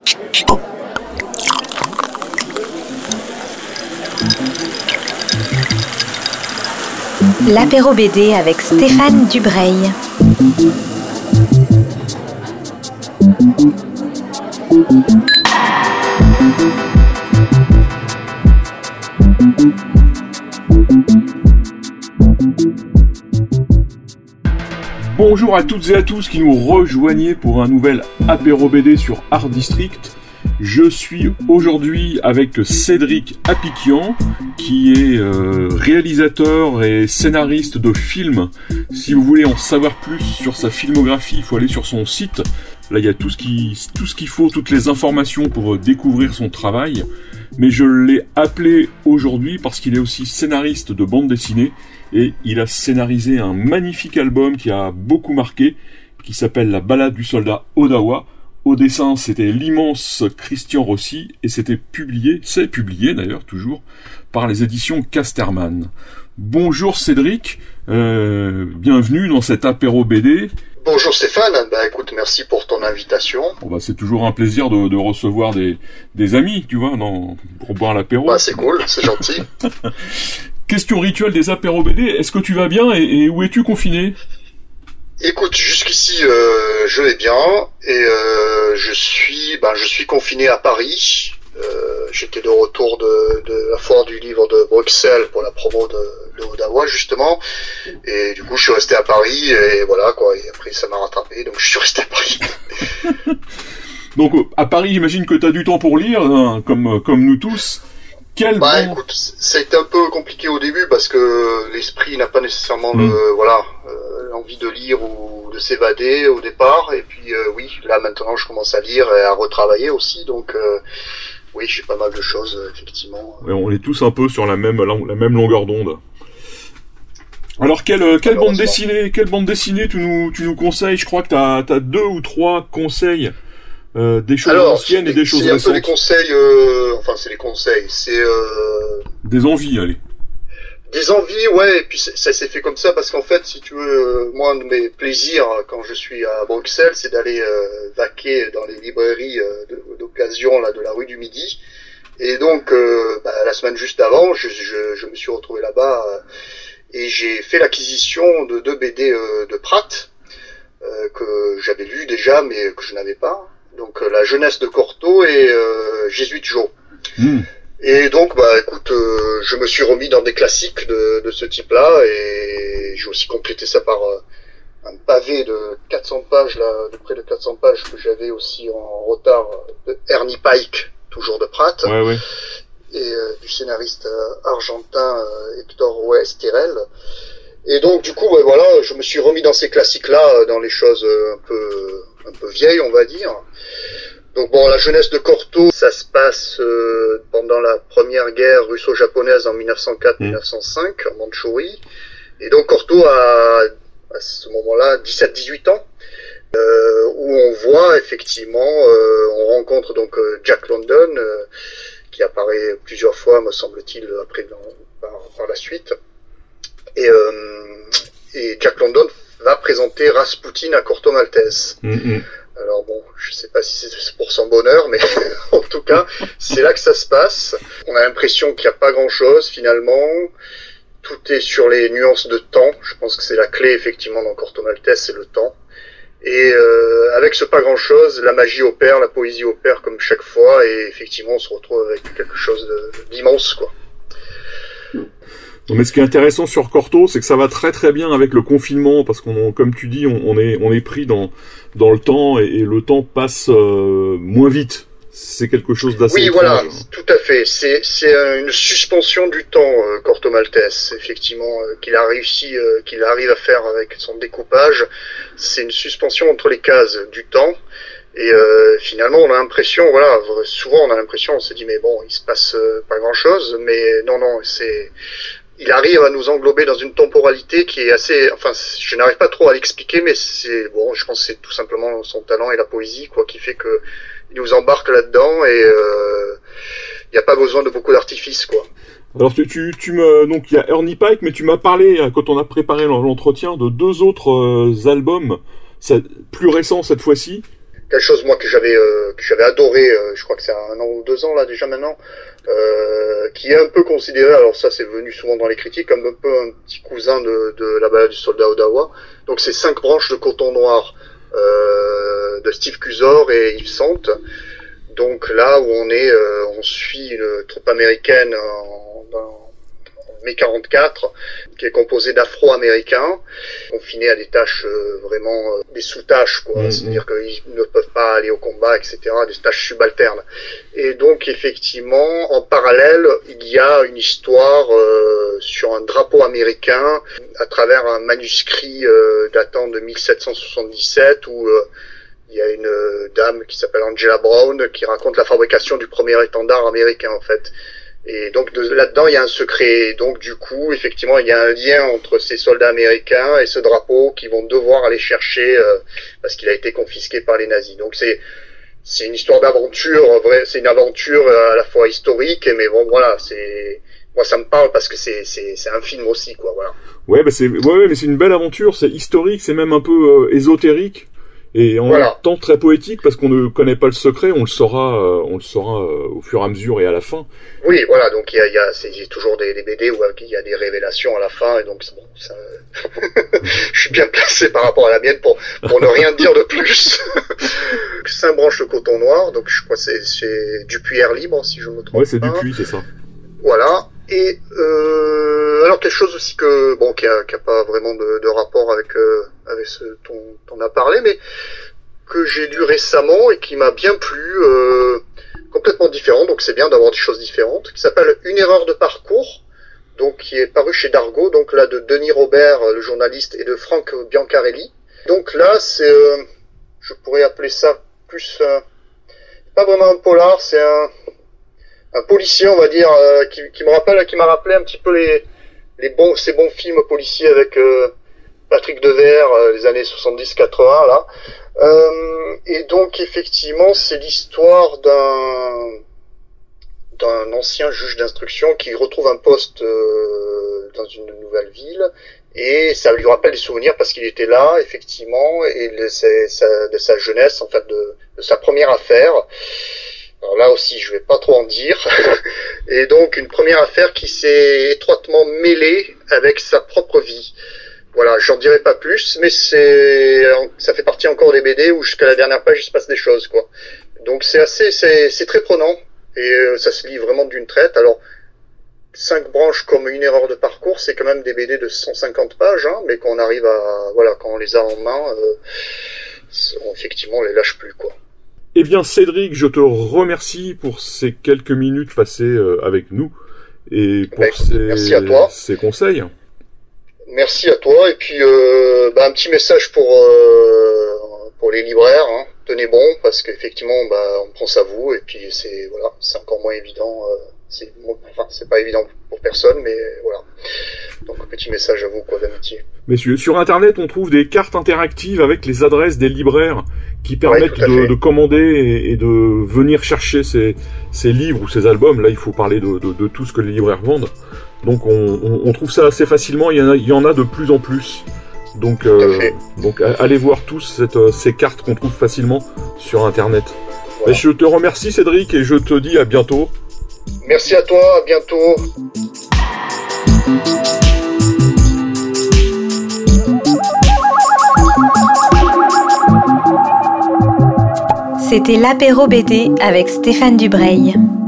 L'apéro BD avec Stéphane Dubreuil. Bonjour à toutes et à tous qui nous rejoignez pour un nouvel apéro BD sur Art District. Je suis aujourd'hui avec Cédric Apicyan, qui est réalisateur et scénariste de films. Si vous voulez en savoir plus sur sa filmographie, il faut aller sur son site. Là, il y a tout ce qu'il faut, toutes les informations pour découvrir son travail. Mais je l'ai appelé aujourd'hui parce qu'il est aussi scénariste de bande dessinée et il a scénarisé un magnifique album qui a beaucoup marqué, qui s'appelle La Ballade du soldat Odawa. Au dessin, c'était l'immense Christian Rossi et c'est publié d'ailleurs toujours, par les éditions Casterman. Bonjour Cédric, bienvenue dans cet apéro BD. Bonjour Stéphane, écoute, merci pour ton invitation. C'est toujours un plaisir de recevoir des amis, tu vois, pour boire l'apéro. C'est cool, c'est gentil. Question rituelle des apéros BD, est-ce que tu vas bien et où es-tu confiné ? Écoute, jusqu'ici je vais bien et je suis confiné à Paris. J'étais de retour de la foire du livre de Bruxelles pour la promo de Odawa justement, et du coup je suis resté à Paris et voilà quoi. Et après ça m'a rattrapé, donc je suis resté à Paris. Donc à Paris, j'imagine que tu as du temps pour lire, hein, comme nous tous. Écoute, ça a été un peu compliqué au début parce que l'esprit n'a pas nécessairement l'envie de lire ou de s'évader au départ. Et puis oui, là maintenant je commence à lire et à retravailler aussi, donc oui, j'ai pas mal de choses effectivement. Ouais, on est tous un peu sur la même longueur d'onde. Alors quelle bande dessinée tu nous conseilles ? Je crois que t'as 2 ou 3 conseils. Des choses anciennes et des choses récentes. C'est un peu les conseils, c'est les conseils, c'est des envies, allez. Des envies, ouais, et puis ça s'est fait comme ça parce qu'en fait, si tu veux, moi, un de mes plaisirs quand je suis à Bruxelles, c'est d'aller vaquer dans les librairies d'occasion là de la rue du Midi. Et donc, la semaine juste avant, je me suis retrouvé là-bas et j'ai fait l'acquisition de 2 BD de Pratt que j'avais lu déjà, mais que je n'avais pas. Donc La Jeunesse de Corto et Jésuite Joe. Et donc écoute, je me suis remis dans des classiques de ce type-là et j'ai aussi complété ça par un pavé de 400 pages là, de près de 400 pages que j'avais aussi en retard de Ernie Pike, toujours de Pratt. Ouais. Et du scénariste argentin Héctor Oesterrel. Et donc du coup je me suis remis dans ces classiques-là, dans les choses un peu vieilles, on va dire. Donc La Jeunesse de Corto, ça se passe pendant la première guerre russo-japonaise en 1904-1905 en Mandchourie. Et donc Corto a à ce moment-là 17-18 ans, où on voit effectivement, on rencontre donc Jack London, qui apparaît plusieurs fois, me semble-t-il, après par la suite. Et Jack London va présenter Rasputin à Corto Maltese. Alors je sais pas si c'est pour son bonheur, mais en tout cas, c'est là que ça se passe. On a l'impression qu'il n'y a pas grand-chose finalement. Tout est sur les nuances de temps. Je pense que c'est la clé effectivement dans Corto Maltese, c'est le temps. Et avec ce pas grand-chose, la magie opère, la poésie opère comme chaque fois, et effectivement, on se retrouve avec quelque chose d'immense, quoi. Non, mais ce qui est intéressant sur Corto, c'est que ça va très très bien avec le confinement, parce comme tu dis, on est pris dans le temps et le temps passe moins vite. C'est quelque chose d'assez étrange. Voilà, tout à fait. C'est une suspension du temps, Corto Maltese, effectivement, qu'il arrive à faire avec son découpage. C'est une suspension entre les cases du temps. Et finalement, on a l'impression, souvent on a l'impression, on se dit mais bon, il se passe pas grand-chose, mais non, il arrive à nous englober dans une temporalité qui est assez, je n'arrive pas trop à l'expliquer, mais je pense que c'est tout simplement son talent et la poésie, quoi, qui fait que il nous embarque là-dedans et il n'y a pas besoin de beaucoup d'artifices, quoi. Alors donc il y a Ernie Pike, mais tu m'as parlé quand on a préparé l'entretien de 2 autres albums, plus récents cette fois-ci. quelque chose moi que j'avais adoré, je crois que c'est 1 an ou 2 ans là déjà maintenant, qui est un peu considéré, alors ça c'est venu souvent dans les critiques, comme un peu un petit cousin de la balade du soldat Odawa. Donc c'est 5 branches de coton noir de Steve Cusor et Yves Sante. Donc là où on suit une troupe américaine en mai 44, qui est composée d'Afro-Américains, confinés à des tâches vraiment des sous-tâches, quoi. C'est-à-dire qu'ils ne peuvent pas aller au combat, etc., des tâches subalternes. Et donc effectivement, en parallèle, il y a une histoire sur un drapeau américain à travers un manuscrit datant de 1777 où il y a une dame qui s'appelle Angela Brown qui raconte la fabrication du premier étendard américain en fait. Et donc là-dedans il y a un secret. Et donc du coup effectivement il y a un lien entre ces soldats américains et ce drapeau qu'ils vont devoir aller chercher parce qu'il a été confisqué par les nazis. Donc c'est une histoire d'aventure, c'est une aventure à la fois historique, mais bon voilà, moi ça me parle parce que c'est un film aussi quoi, voilà. Ouais, mais c'est une belle aventure, c'est historique, c'est même un peu ésotérique. Et en même temps très poétique parce qu'on ne connaît pas le secret, on le saura au fur et à mesure et à la fin. Oui, voilà, donc il y a toujours des BD où il y a des révélations à la fin et donc bon, ça, je suis bien placé par rapport à la mienne pour ne rien dire de plus. 5 branches de coton noir, donc je crois que c'est Dupuis Air Libre si je me trompe. Ouais, c'est Dupuis, c'est ça. Voilà. Et alors quelque chose aussi qui a pas vraiment de rapport avec ce dont on a parlé, mais que j'ai lu récemment et qui m'a bien plu, complètement différent, donc c'est bien d'avoir des choses différentes, qui s'appelle Une erreur de parcours, donc qui est paru chez Dargaud, donc là de Denis Robert, le journaliste, et de Franck Biancarelli. Donc là c'est, je pourrais appeler ça plus, pas vraiment un polar, c'est un policier, on va dire, qui m'a rappelé un petit peu ces bons films policiers avec Patrick Devers, les années 70-80 là. Et donc effectivement, c'est l'histoire d'un ancien juge d'instruction qui retrouve un poste dans une nouvelle ville et ça lui rappelle des souvenirs parce qu'il était là effectivement et de sa jeunesse, en fait de sa première affaire. Alors là aussi, je vais pas trop en dire. Et donc, une première affaire qui s'est étroitement mêlée avec sa propre vie. Voilà, j'en dirai pas plus, mais ça fait partie encore des BD où jusqu'à la dernière page, il se passe des choses, quoi. Donc, c'est très prenant. Et ça se lit vraiment d'une traite. Alors, 5 branches comme Une erreur de parcours, c'est quand même des BD de 150 pages, hein, mais quand on arrive quand on les a en main, effectivement, on les lâche plus, quoi. Eh bien, Cédric, je te remercie pour ces quelques minutes passées avec nous et pour merci à toi. Ces conseils. Merci à toi. Et puis, un petit message pour les libraires. Hein. Tenez bon, parce qu'effectivement, on pense à vous. Et puis, c'est encore moins évident. C'est pas évident pour personne, mais voilà. Donc, petit message à vous, quoi, d'amitié. Messieurs, sur Internet, on trouve des cartes interactives avec les adresses des libraires qui permettent de commander et de venir chercher ces livres ou ces albums. Là, il faut parler de tout ce que les libraires vendent. Donc, on trouve ça assez facilement. Il y en a de plus en plus. Donc allez voir tous ces cartes qu'on trouve facilement sur Internet. Voilà. Et je te remercie, Cédric, et je te dis à bientôt. Merci à toi, à bientôt. C'était l'apéro BD avec Stéphane Dubreuil.